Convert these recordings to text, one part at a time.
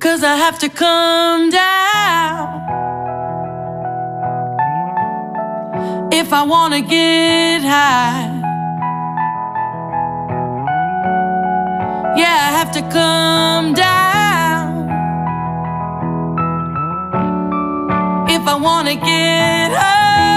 'cause I have to come down if I wanna get high. Yeah, I have to come down if I wanna get high.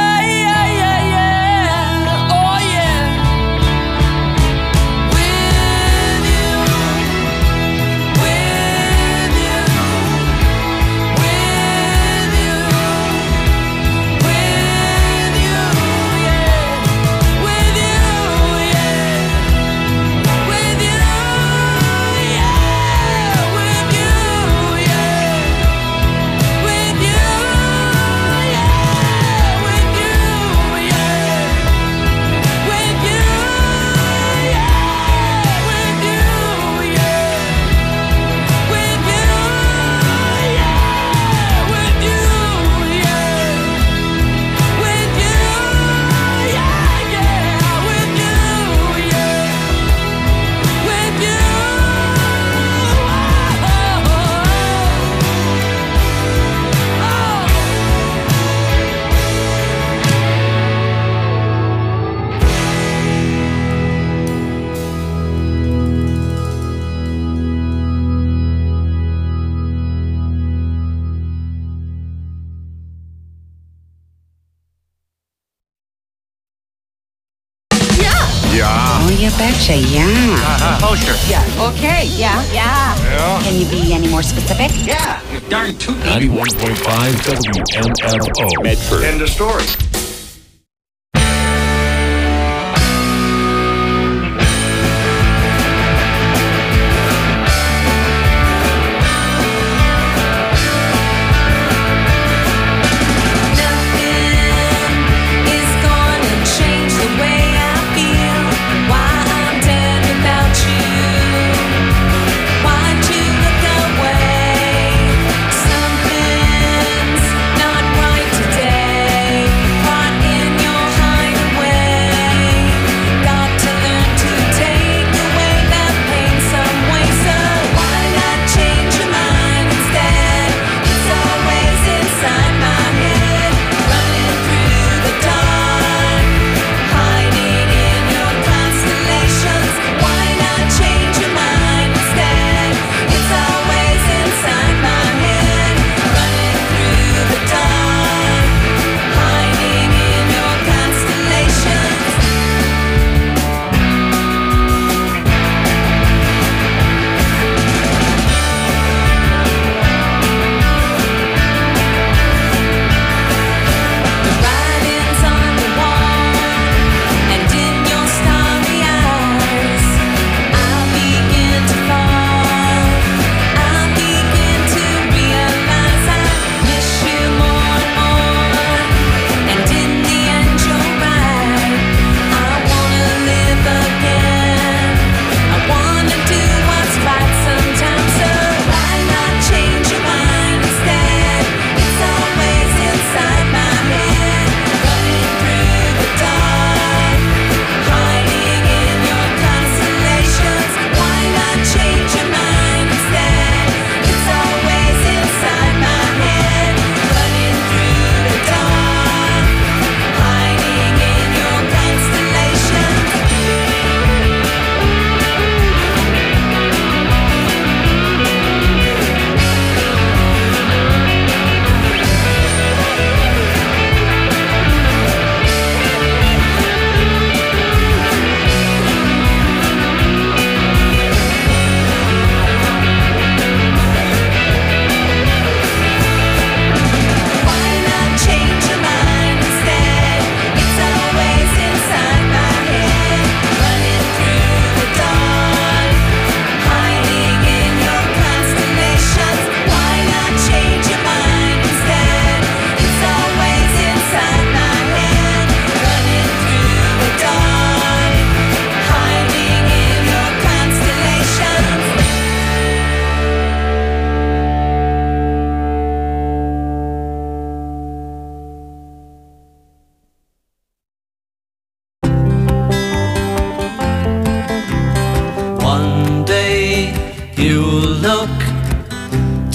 You betcha, yeah. Oh, sure. Yeah. Okay, yeah. Can you be any more specific? Yeah. You're darn tootin'. 91.5 WMFO. Medford. End of story.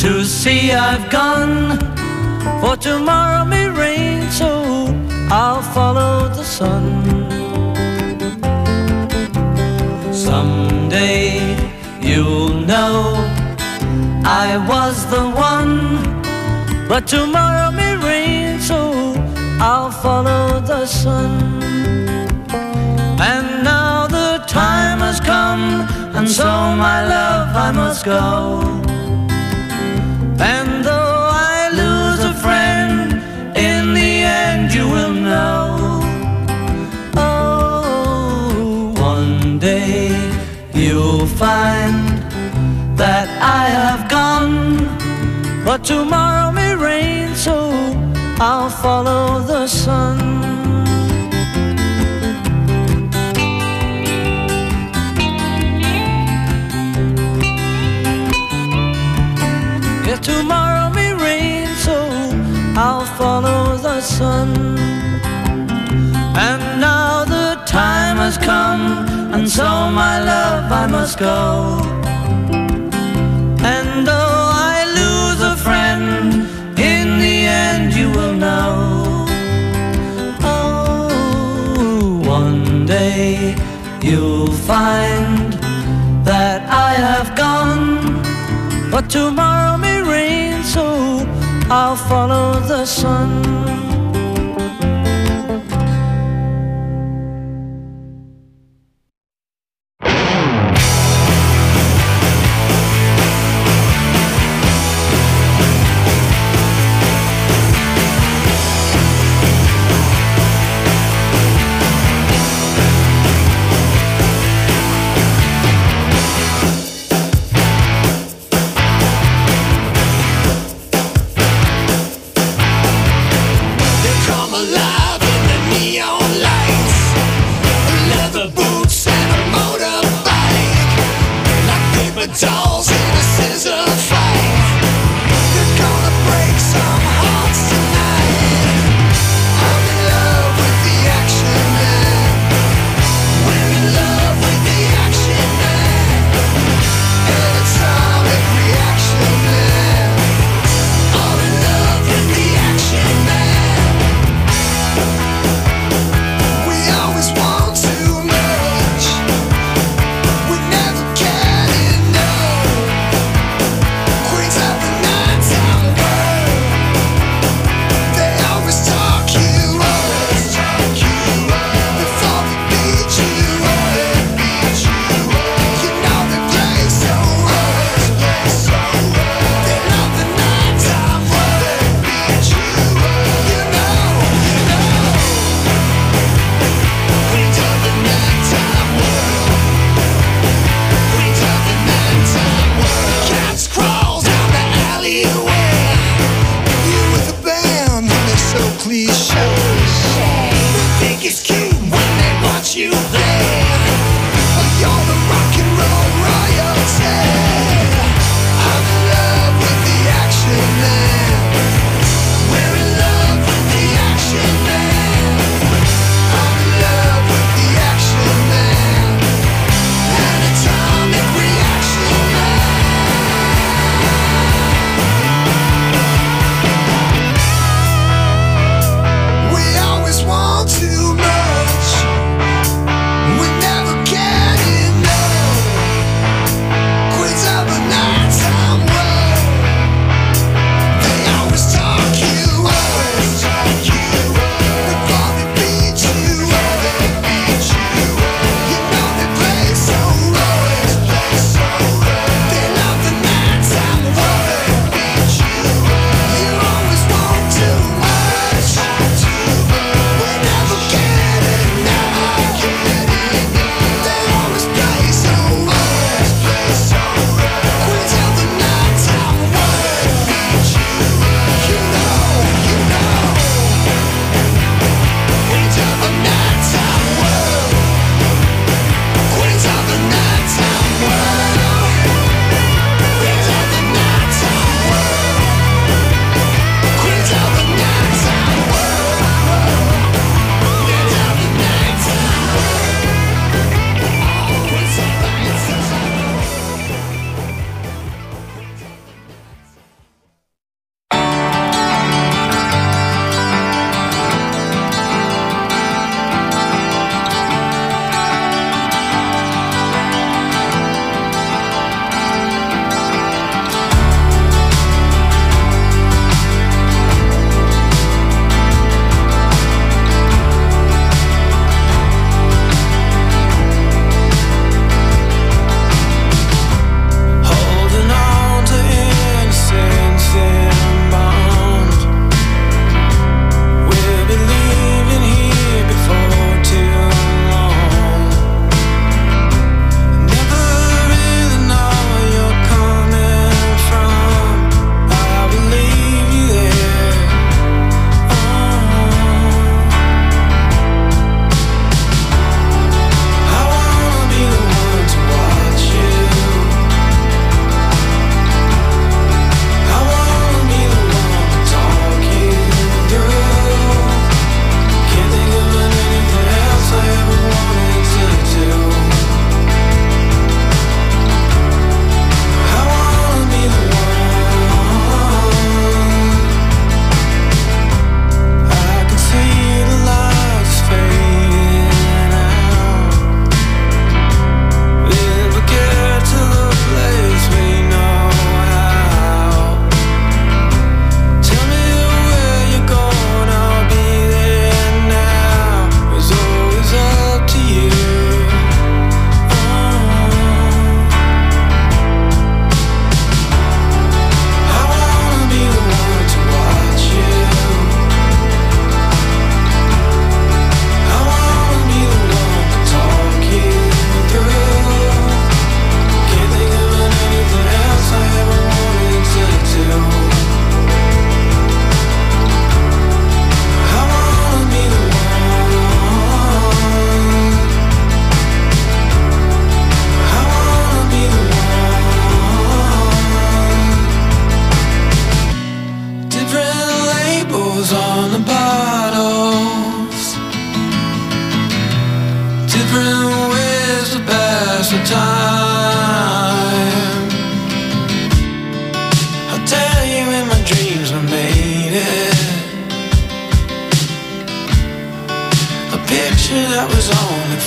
to sea I've gone, for tomorrow may rain, so I'll follow the sun. Someday you'll know I was the one, but tomorrow may rain, so I'll follow the sun. And now the time has come, and so my love I must go. And though I lose a friend, in the end you will know. Oh, one day you'll find that I have gone, but tomorrow may rain, so I'll follow the sun. Yeah, tomorrow may rain, so I'll follow the sun. And now the time has come, and so my love I must go. And though I lose a friend, in the end you will know. Oh, one day you'll find that I have gone, but tomorrow may rain, so I'll follow the sun. Dolls in a scissor fight. They're gonna break some hearts tonight. I'm in love with the action man. We're in love with the action man. Electronic reaction man. I'm in love with the action man. We always want too much. We never can enough.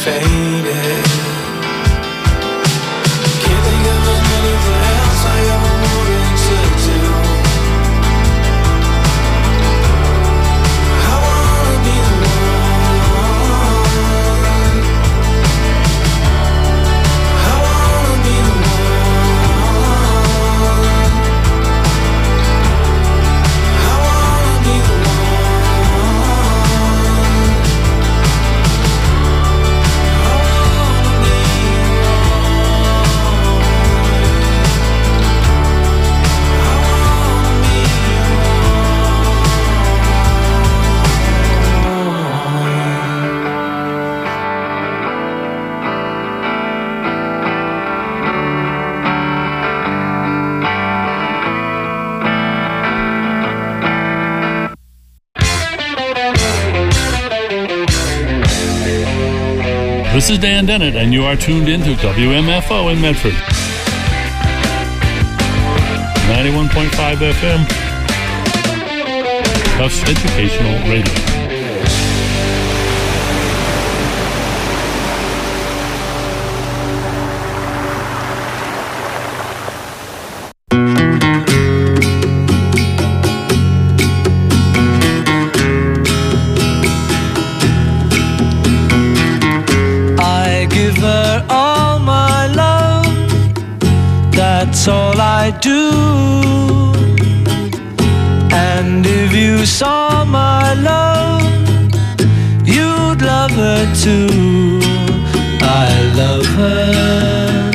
faded. Can't think of anything else I ever wanted to do. I wanna be the one. I wanna be the one. I wanna be the This is Dan Dennett, and you are tuned into WMFO in Medford. 91.5 FM. Tufts Educational Radio. That's all I do. And if you saw my love, you'd love her too. I love her.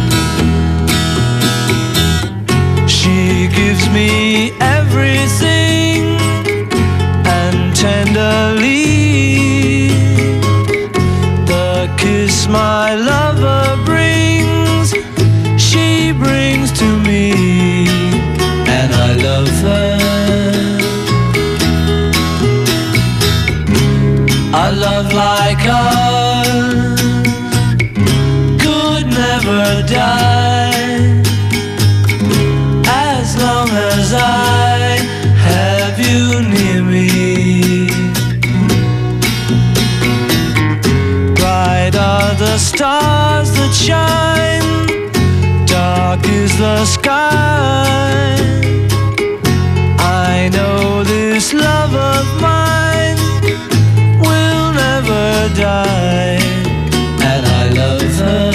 She gives me everything, and tenderly the kiss my lover brings, she brings to me, and I love her. A love like ours could never die, as long as I have you near me. Bright are the stars that shine, dark is the sky. I know this love of mine will never die, and I love her.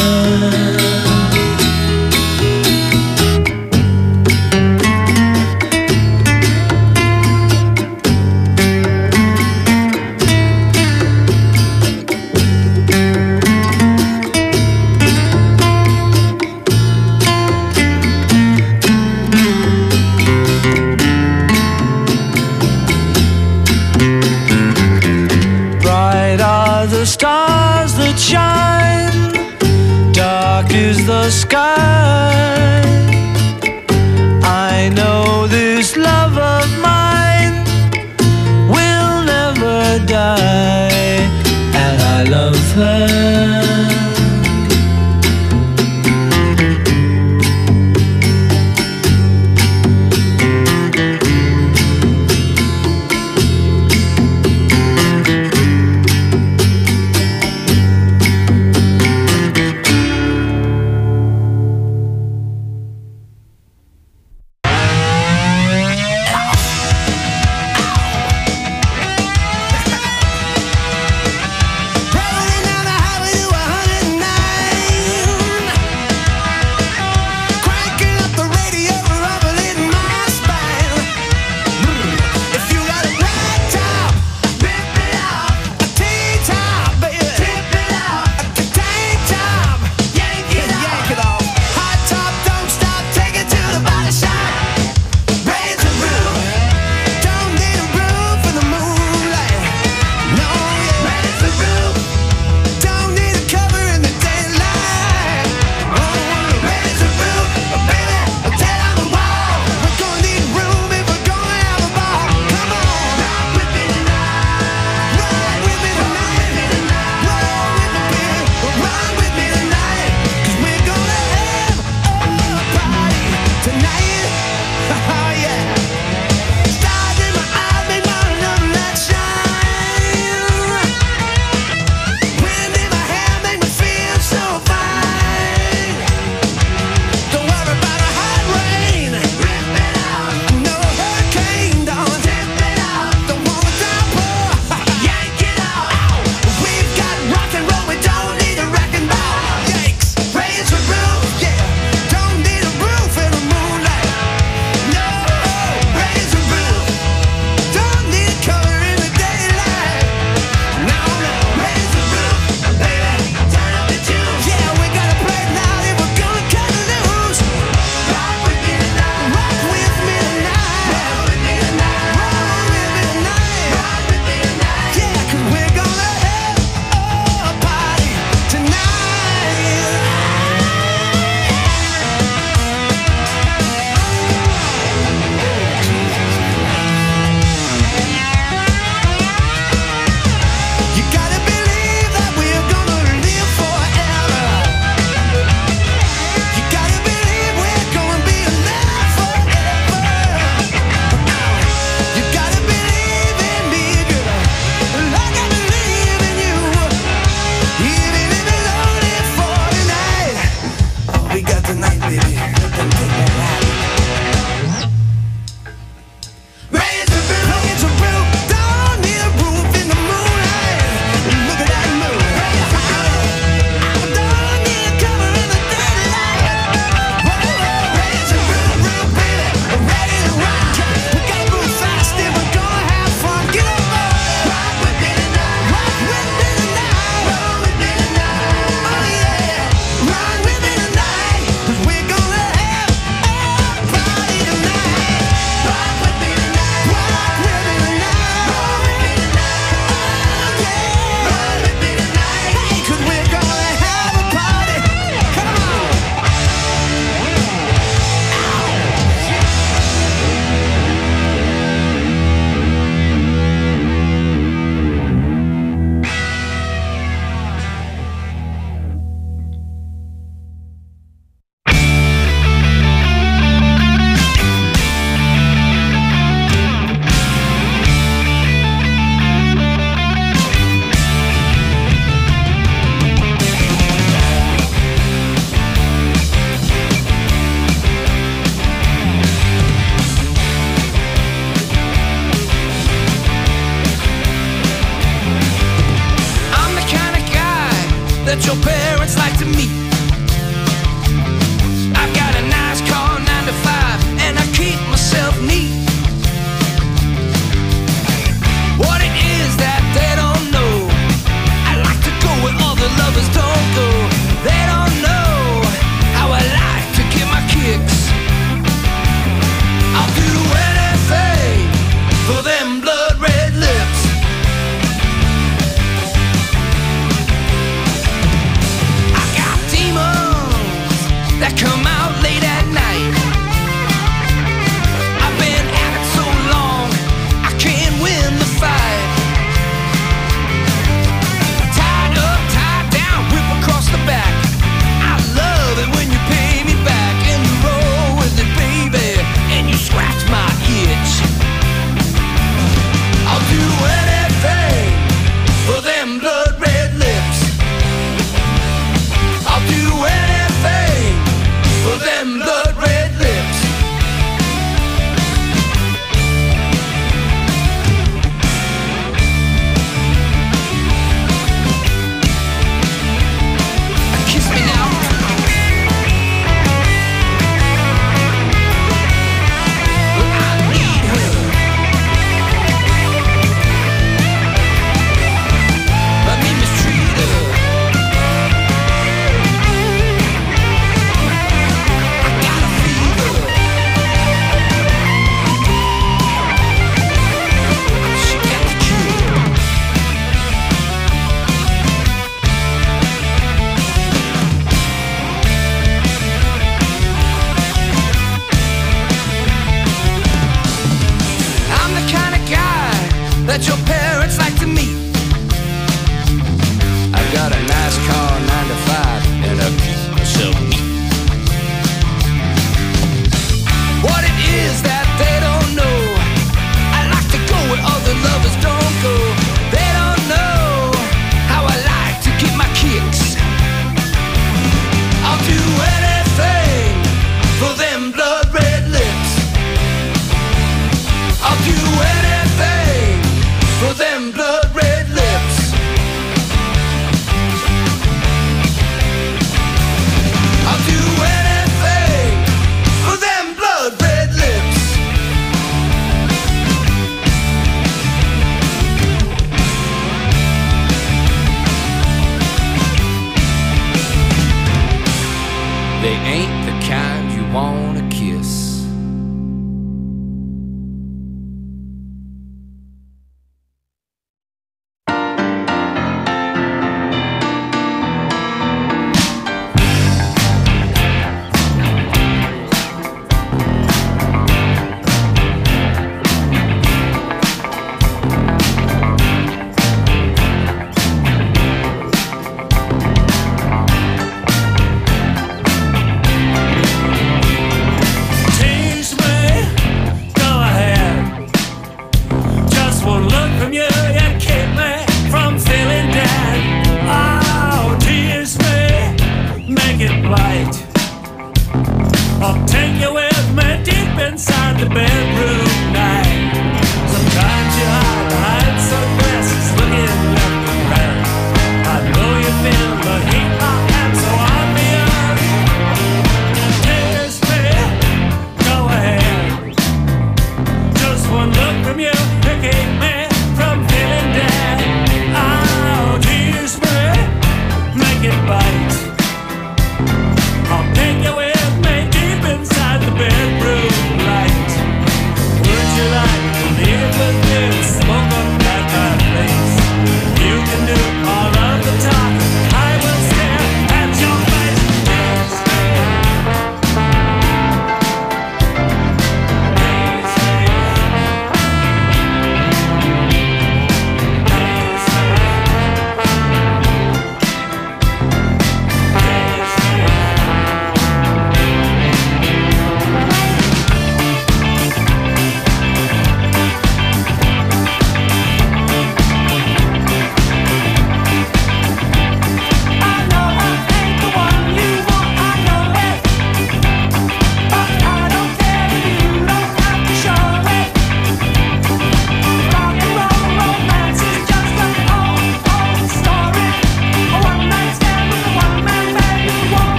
the kind you wanna kiss.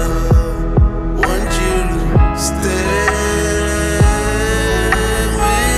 Stay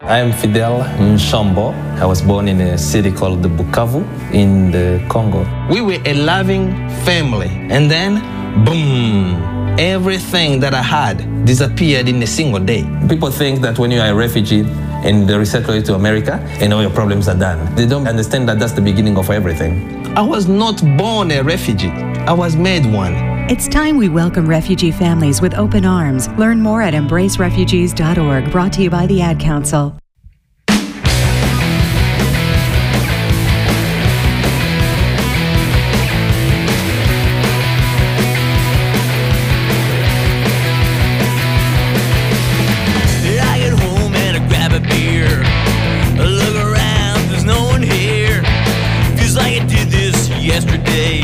I am Fidel Nshambo. I was born in a city called Bukavu in the Congo. We were a loving family, and then, boom, everything that I had disappeared in a single day. People think that when you are a refugee and they resettle you to America, and all your problems are done. They don't understand that that's the beginning of everything. I was not born a refugee. I was made one. It's time we welcome refugee families with open arms. Learn more at embracerefugees.org, brought to you by the Ad Council. I get home and I grab a beer. I look around, there's no one here. Feels like I did this yesterday.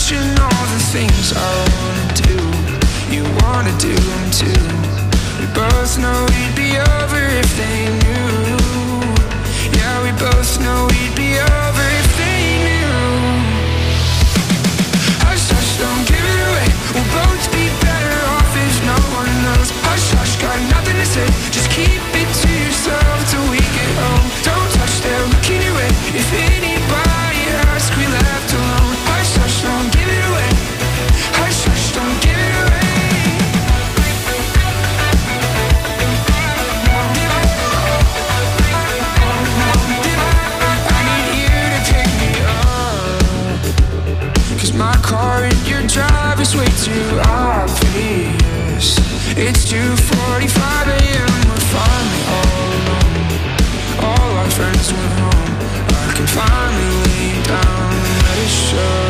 touching all the things I wanna do. You wanna do them too. We both know we'd be over if they knew. Yeah, we both know we'd be over if they knew. Hush, hush, don't give it away. We'll both be better off if no one knows. Hush, hush, got nothing to say. Just keep it to yourself till we get home. Don't touch, they're looking your way. If anybody asks, we left alone. Hush, hush, don't give it away. Hush, hush, don't give it away. My car in your drive is way too obvious. It's 2:45 a.m. We're finally all alone. All our friends went home. I can finally lay down and let it show.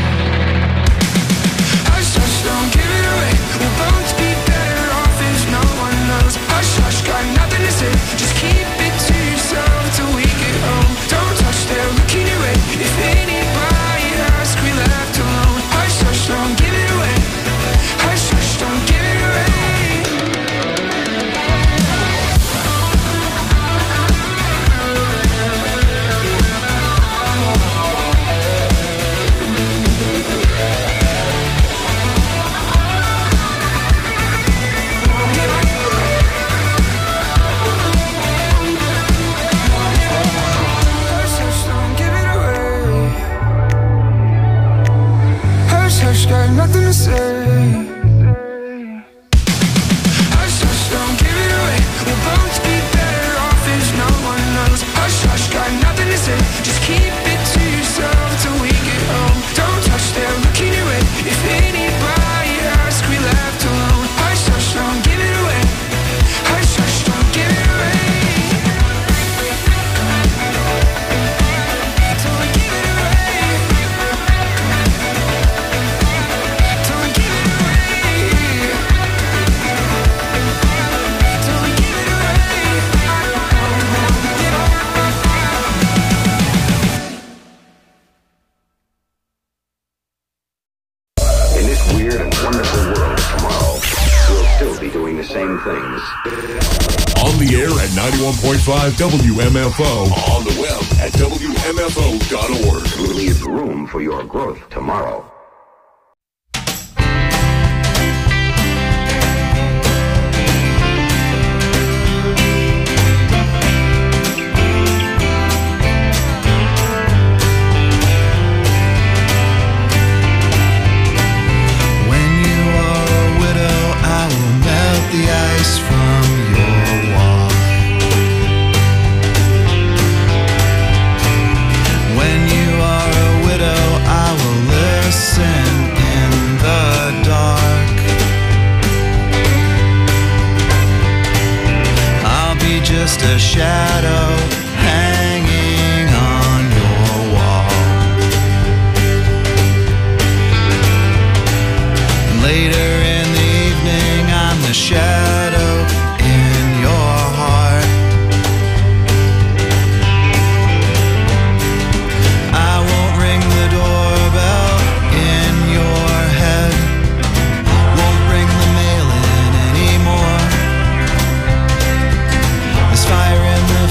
Hush, hush, don't give it away. We'll both be better off if no one knows. Hush, hush, got nothing to say. Just keep it to yourself till we get home. Don't touch, they're looking your way. If anybody asks, we left alone. Hush, hush, don't give it away. Hush, hush, don't give it away. Got nothing to say. Hush, hush, don't give it away. We'll both be better off if no one knows. Hush, hush, got nothing to say. Just keep it to yourself till we get home. Don't touch, they're looking your way. If anybody asks, we left alone. Hush, hush, don't give it away. Hush, hush, don't give it away. Don't give it away. Same things. On the air at 91.5 WMFO. On the web at WMFO.org. Leave room for your growth tomorrow. The ice from your wall. When you are a widow, I will listen in the dark. I'll be just a shadow hanging on your wall. Later in the evening, I'm the shadow in your heart. I won't ring the doorbell in your head. Won't bring the mail in anymore. There's fire in the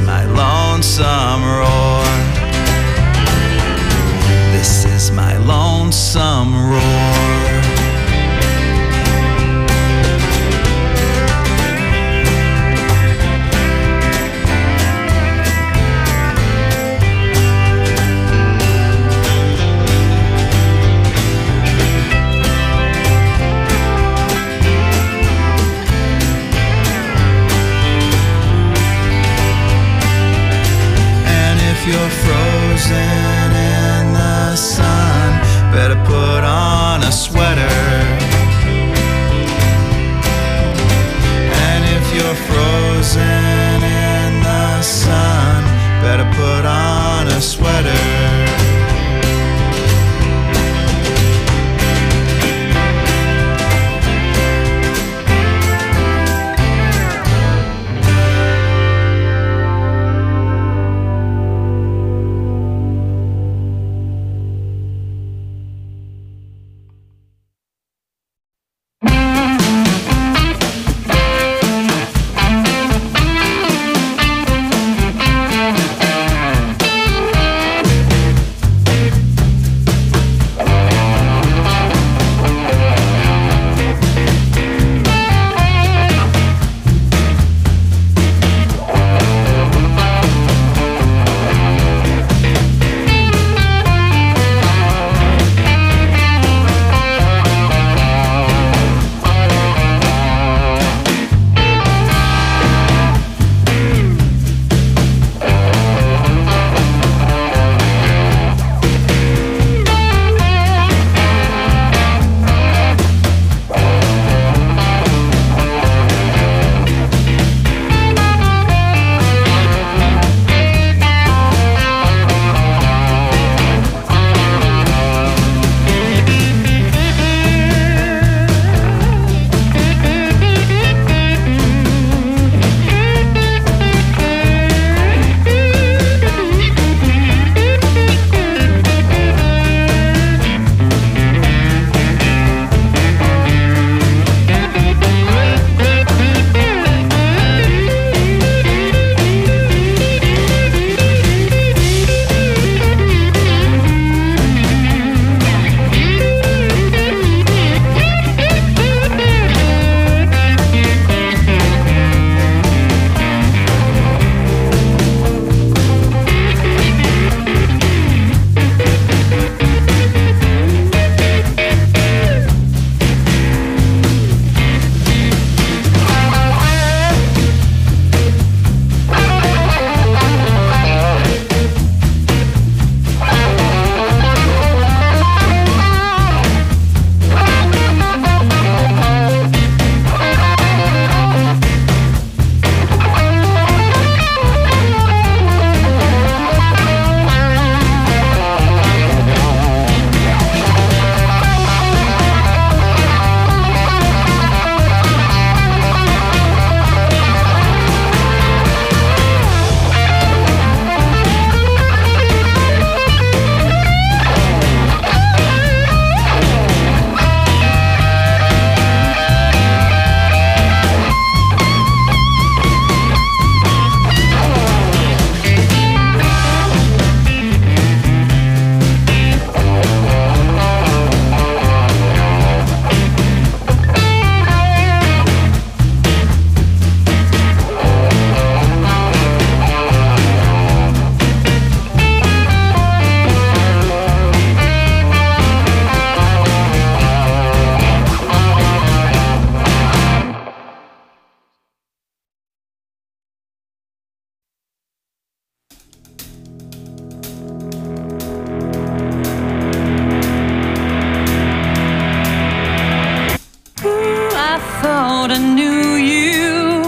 my lonesome roar. This is my lonesome roar. If you're frozen in the sun, better put on a sweater. And if you're frozen in the sun, better put on a sweater. thought I knew you.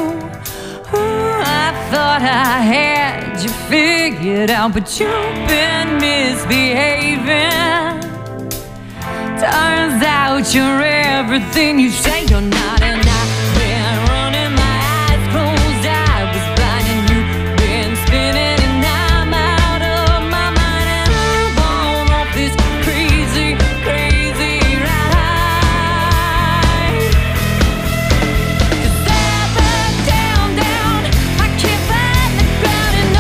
Ooh, I thought I had you figured out, but you've been misbehaving. Turns out you're everything you say you're not, and I've been running my eyes closed. I was blind and you've been spinning, and I'm out of my mind, and I'm on off this crazy, crazy ride. 'Cause up, down, down, I can't find the ground, and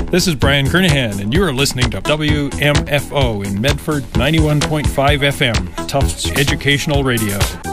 This is Brian Kernahan, and you are listening to WMFO in Medford, 91.5 FM, Tufts Educational Radio.